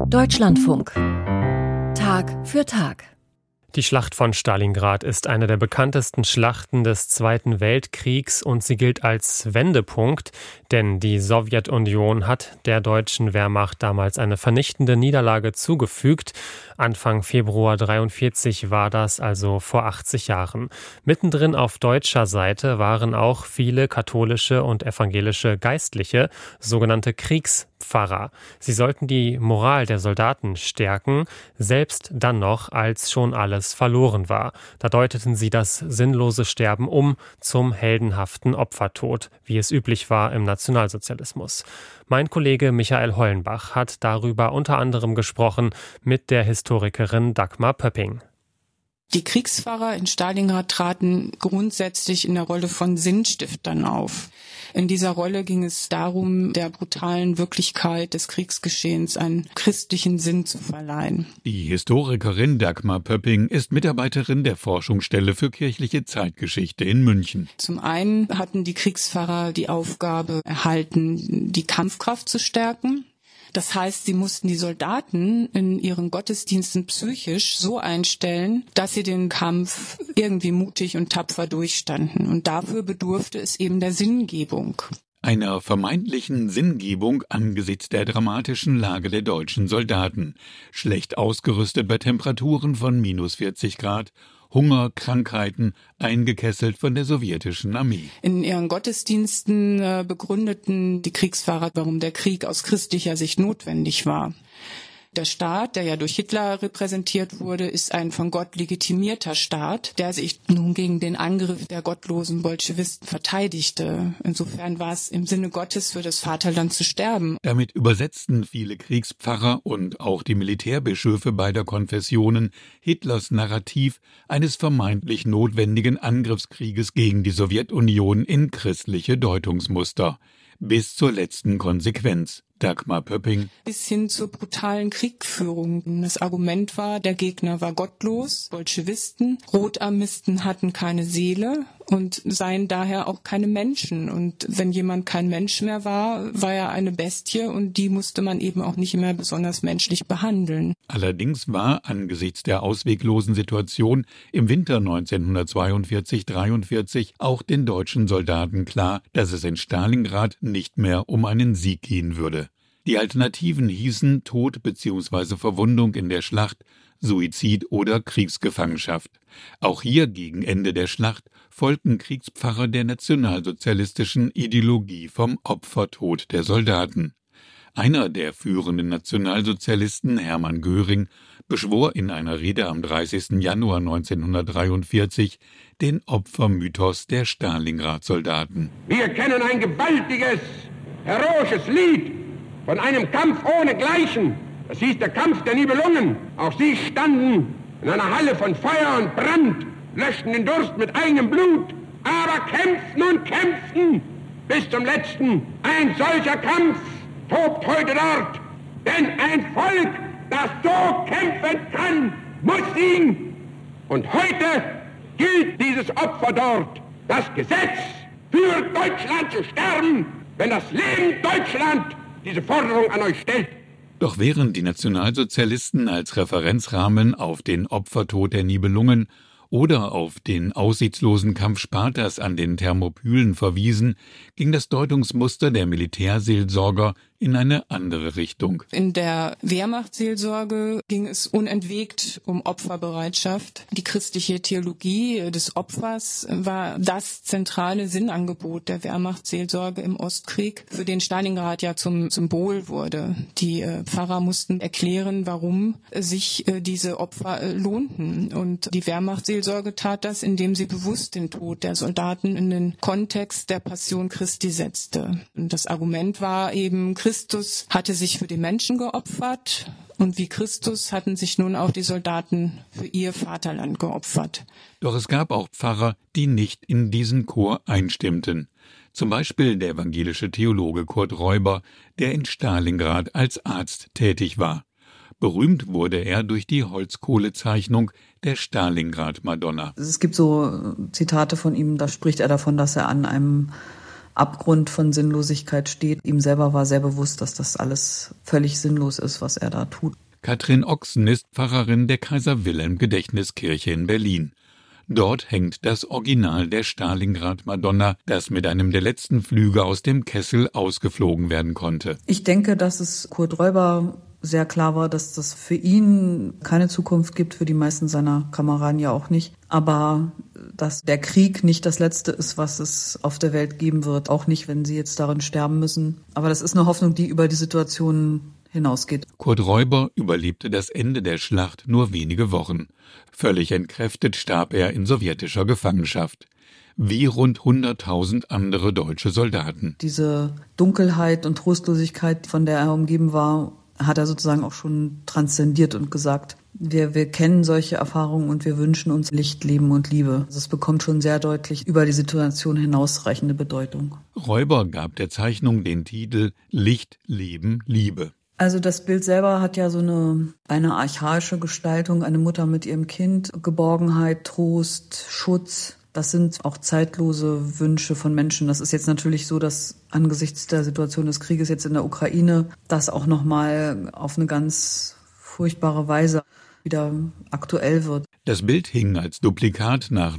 Deutschlandfunk. Tag für Tag. Die Schlacht von Stalingrad ist eine der bekanntesten Schlachten des Zweiten Weltkriegs und sie gilt als Wendepunkt, denn die Sowjetunion hat der deutschen Wehrmacht damals eine vernichtende Niederlage zugefügt. Anfang Februar 1943 war das, also vor 80 Jahren. Mittendrin auf deutscher Seite waren auch viele katholische und evangelische Geistliche, sogenannte Kriegspfarrer. Sie sollten die Moral der Soldaten stärken, selbst dann noch, als schon alles verloren war. Da deuteten sie das sinnlose Sterben um zum heldenhaften Opfertod, wie es üblich war im Nationalsozialismus. Mein Kollege Michael Hollenbach hat darüber unter anderem gesprochen mit der Historikerin Dagmar Pöpping. Die Kriegspfarrer in Stalingrad traten grundsätzlich in der Rolle von Sinnstiftern auf. In dieser Rolle ging es darum, der brutalen Wirklichkeit des Kriegsgeschehens einen christlichen Sinn zu verleihen. Die Historikerin Dagmar Pöpping ist Mitarbeiterin der Forschungsstelle für kirchliche Zeitgeschichte in München. Zum einen hatten die Kriegspfarrer die Aufgabe erhalten, die Kampfkraft zu stärken. Das heißt, sie mussten die Soldaten in ihren Gottesdiensten psychisch so einstellen, dass sie den Kampf irgendwie mutig und tapfer durchstanden. Und dafür bedurfte es eben der Sinngebung. Einer vermeintlichen Sinngebung angesichts der dramatischen Lage der deutschen Soldaten. Schlecht ausgerüstet bei Temperaturen von -40 Grad, Hunger, Krankheiten, eingekesselt von der sowjetischen Armee. In ihren Gottesdiensten begründeten die Kriegspfarrer, warum der Krieg aus christlicher Sicht notwendig war. Der Staat, der ja durch Hitler repräsentiert wurde, ist ein von Gott legitimierter Staat, der sich nun gegen den Angriff der gottlosen Bolschewisten verteidigte. Insofern war es im Sinne Gottes für das Vaterland zu sterben. Damit übersetzten viele Kriegspfarrer und auch die Militärbischöfe beider Konfessionen Hitlers Narrativ eines vermeintlich notwendigen Angriffskrieges gegen die Sowjetunion in christliche Deutungsmuster. Bis zur letzten Konsequenz. Dagmar Pöpping. Bis hin zur brutalen Kriegführung. Das Argument war, der Gegner war gottlos, Bolschewisten, Rotarmisten hatten keine Seele und seien daher auch keine Menschen. Und wenn jemand kein Mensch mehr war, war er eine Bestie und die musste man eben auch nicht mehr besonders menschlich behandeln. Allerdings war angesichts der ausweglosen Situation im Winter 1942-43 auch den deutschen Soldaten klar, dass es in Stalingrad nicht mehr um einen Sieg gehen würde. Die Alternativen hießen Tod bzw. Verwundung in der Schlacht, Suizid oder Kriegsgefangenschaft. Auch hier gegen Ende der Schlacht folgten Kriegspfarrer der nationalsozialistischen Ideologie vom Opfertod der Soldaten. Einer der führenden Nationalsozialisten, Hermann Göring, beschwor in einer Rede am 30. Januar 1943 den Opfermythos der Stalingrad-Soldaten. Wir kennen ein gewaltiges, heroisches Lied von einem Kampf ohnegleichen. Das hieß der Kampf der Nibelungen. Auch sie standen in einer Halle von Feuer und Brand, löschten den Durst mit eigenem Blut, aber kämpften und kämpften bis zum letzten. Ein solcher Kampf tobt heute dort, denn ein Volk, das so kämpfen kann, muss siegen. Und heute gilt dieses Opfer dort, das Gesetz, für Deutschland zu sterben, wenn das Leben Deutschland diese Forderung an euch stellt. Doch während die Nationalsozialisten als Referenzrahmen auf den Opfertod der Nibelungen oder auf den aussichtslosen Kampf Spartas an den Thermopylen verwiesen, ging das Deutungsmuster der Militärseelsorger in eine andere Richtung. In der Wehrmachtsseelsorge ging es unentwegt um Opferbereitschaft. Die christliche Theologie des Opfers war das zentrale Sinnangebot der Wehrmachtsseelsorge im Ostkrieg, für den Stalingrad ja zum Symbol wurde. Die Pfarrer mussten erklären, warum sich diese Opfer lohnten. Und die Wehrmachtsseelsorge tat das, indem sie bewusst den Tod der Soldaten in den Kontext der Passion Christi setzte. Und das Argument war eben, Christus hatte sich für die Menschen geopfert und wie Christus hatten sich nun auch die Soldaten für ihr Vaterland geopfert. Doch es gab auch Pfarrer, die nicht in diesen Chor einstimmten. Zum Beispiel der evangelische Theologe Kurt Räuber, der in Stalingrad als Arzt tätig war. Berühmt wurde er durch die Holzkohlezeichnung der Stalingrad-Madonna. Es gibt so Zitate von ihm, da spricht er davon, dass er an einem Abgrund von Sinnlosigkeit steht. Ihm selber war sehr bewusst, dass das alles völlig sinnlos ist, was er da tut. Katrin Ochsen ist Pfarrerin der Kaiser-Wilhelm-Gedächtniskirche in Berlin. Dort hängt das Original der Stalingrad-Madonna, das mit einem der letzten Flüge aus dem Kessel ausgeflogen werden konnte. Ich denke, dass es Kurt Räuber sehr klar war, dass das für ihn keine Zukunft gibt, für die meisten seiner Kameraden ja auch nicht. Aber dass der Krieg nicht das Letzte ist, was es auf der Welt geben wird, auch nicht, wenn sie jetzt darin sterben müssen. Aber das ist eine Hoffnung, die über die Situation hinausgeht. Kurt Räuber überlebte das Ende der Schlacht nur wenige Wochen. Völlig entkräftet starb er in sowjetischer Gefangenschaft. Wie rund 100.000 andere deutsche Soldaten. Diese Dunkelheit und Trostlosigkeit, von der er umgeben war, hat er sozusagen auch schon transzendiert und gesagt, wir kennen solche Erfahrungen und wir wünschen uns Licht, Leben und Liebe. Also es bekommt schon sehr deutlich über die Situation hinausreichende Bedeutung. Räuber gab der Zeichnung den Titel Licht, Leben, Liebe. Also das Bild selber hat ja so eine archaische Gestaltung, eine Mutter mit ihrem Kind, Geborgenheit, Trost, Schutz. Das sind auch zeitlose Wünsche von Menschen. Das ist jetzt natürlich so, dass angesichts der Situation des Krieges jetzt in der Ukraine das auch nochmal auf eine ganz furchtbare Weise wieder aktuell wird. Das Bild hing als Duplikat nach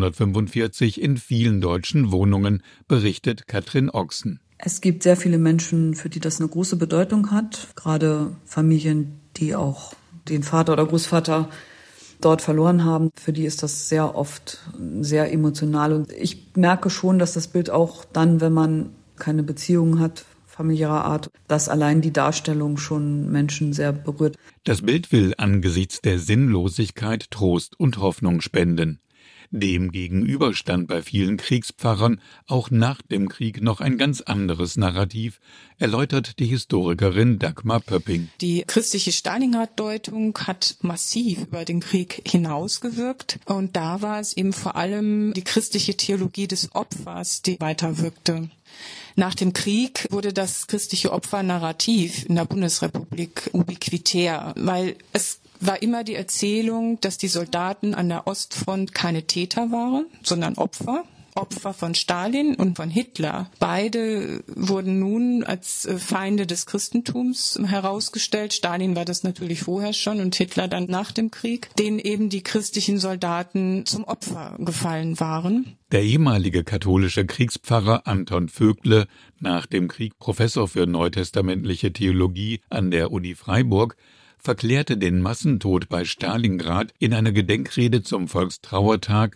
1945 in vielen deutschen Wohnungen, berichtet Katrin Ochsen. Es gibt sehr viele Menschen, für die das eine große Bedeutung hat. Gerade Familien, die auch den Vater oder Großvater dort verloren haben. Für die ist das sehr oft sehr emotional. Und ich merke schon, dass das Bild auch dann, wenn man keine Beziehungen hat, familiärer Art, dass allein die Darstellung schon Menschen sehr berührt. Das Bild will angesichts der Sinnlosigkeit Trost und Hoffnung spenden. Dem gegenüber stand bei vielen Kriegspfarrern auch nach dem Krieg noch ein ganz anderes Narrativ, erläutert die Historikerin Dagmar Pöpping. Die christliche Stalingrad-Deutung hat massiv über den Krieg hinausgewirkt und da war es eben vor allem die christliche Theologie des Opfers, die weiterwirkte. Nach dem Krieg wurde das christliche Opfernarrativ in der Bundesrepublik ubiquitär, weil es war immer die Erzählung, dass die Soldaten an der Ostfront keine Täter waren, sondern Opfer von Stalin und von Hitler. Beide wurden nun als Feinde des Christentums herausgestellt. Stalin war das natürlich vorher schon und Hitler dann nach dem Krieg, denen eben die christlichen Soldaten zum Opfer gefallen waren. Der ehemalige katholische Kriegspfarrer Anton Vögle, nach dem Krieg Professor für neutestamentliche Theologie an der Uni Freiburg, verklärte den Massentod bei Stalingrad in einer Gedenkrede zum Volkstrauertag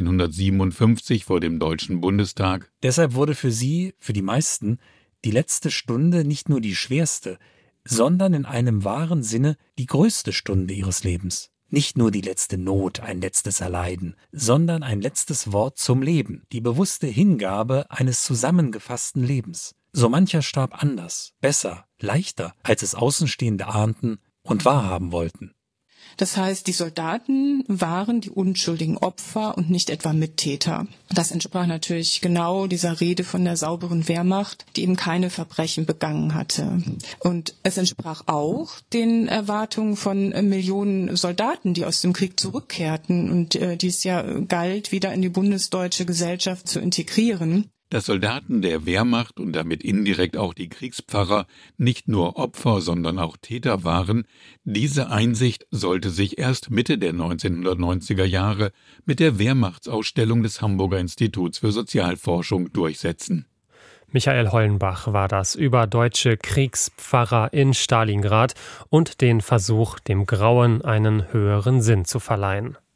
1957 vor dem Deutschen Bundestag. Deshalb wurde für sie, für die meisten, die letzte Stunde nicht nur die schwerste, sondern in einem wahren Sinne die größte Stunde ihres Lebens. Nicht nur die letzte Not, ein letztes Erleiden, sondern ein letztes Wort zum Leben, die bewusste Hingabe eines zusammengefassten Lebens. So mancher starb anders, besser, leichter, als es Außenstehende ahnten und wahrhaben wollten. Das heißt, die Soldaten waren die unschuldigen Opfer und nicht etwa Mittäter. Das entsprach natürlich genau dieser Rede von der sauberen Wehrmacht, die eben keine Verbrechen begangen hatte. Und es entsprach auch den Erwartungen von Millionen Soldaten, die aus dem Krieg zurückkehrten und die es ja galt, wieder in die bundesdeutsche Gesellschaft zu integrieren. Dass Soldaten der Wehrmacht und damit indirekt auch die Kriegspfarrer nicht nur Opfer, sondern auch Täter waren, diese Einsicht sollte sich erst Mitte der 1990er Jahre mit der Wehrmachtsausstellung des Hamburger Instituts für Sozialforschung durchsetzen. Michael Hollenbach war das über deutsche Kriegspfarrer in Stalingrad und den Versuch, dem Grauen einen höheren Sinn zu verleihen.